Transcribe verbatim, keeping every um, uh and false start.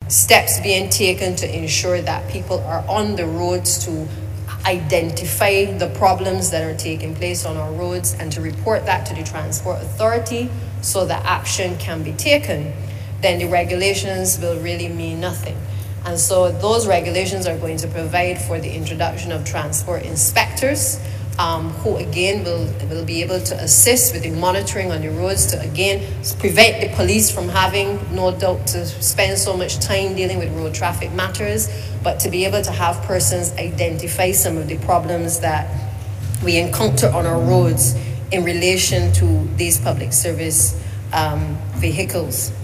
steps being taken to ensure that people are on the roads to identify the problems that are taking place on our roads and to report that to the Transport Authority so that action can be taken, then the regulations will really mean nothing. And so those regulations are going to provide for the introduction of transport inspectors, um, who again will, will be able to assist with the monitoring on the roads to again prevent the police from having, no doubt, to spend so much time dealing with road traffic matters, but to be able to have persons identify some of the problems that we encounter on our roads in relation to these public service um, vehicles.